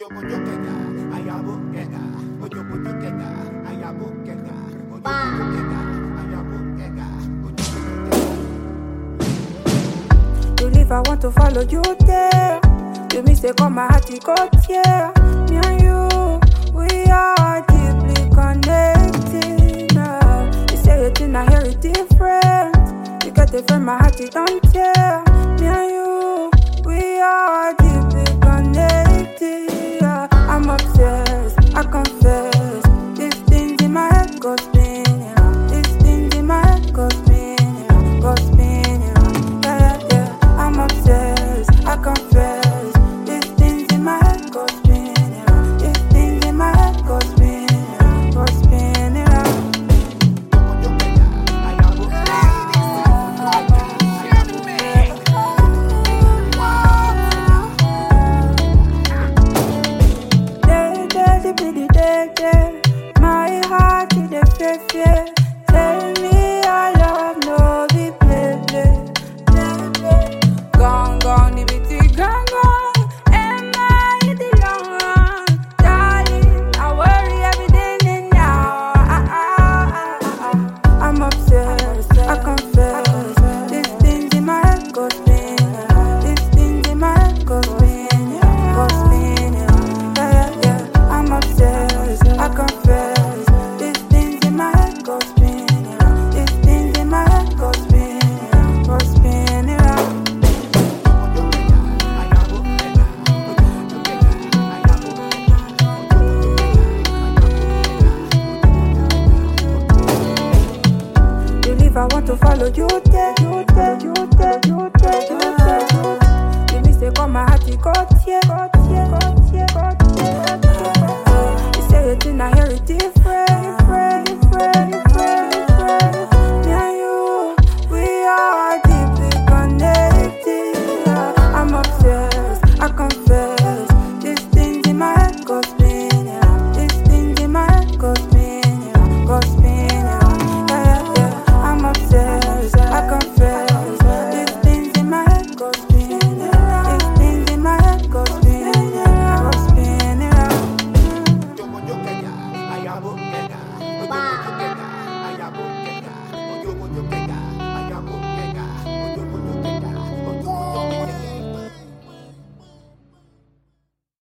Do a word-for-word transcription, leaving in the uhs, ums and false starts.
You leave, I want to follow you there. You mistake on my heart, you got here. Me and you, we are deeply connected now. You say it in I hear it different. You get it from my heart, you don't care. Me and you, we are deeply connected. Yeah. I'm obsessed, I confess. These things in my head go spinning. These things in my head go spinning, go spinning. Yeah, yeah, yeah. I'm obsessed, I confess. These things in my head go spinning. These things in my head go spinning, go spinning. My heart is a fear, fear. Tell me I love no be play, play, play, play. Gone, gone, the beauty gone, gone. Am I in the long run? Darling, I worry every day and now. Ah, ah, ah, ah, ah. I'm obsessed, I confess. These things in my head go spinning. These things in my head go spinning, go spinning. Yeah, yeah, yeah. I'm obsessed, I confess. These things in my head go spinning. These things in my head go spinning, go spinning. You leave, I want to follow you there, you there, you there, you there, you there, you there. You mistake on my heart, you got here, got here, got here, got here. You say it and I hear it different, different, different, different, different. Me and you, we are deeply connected. Yeah. I'm obsessed, I confess. These things in my head go spinning. These things in my head go spinning, go spinning. Yeah, yeah, yeah. I'm obsessed, I confess. These things in my head go spinning. These things in my head go spinning, go spinning. Yo, yo, que ya, allá voy.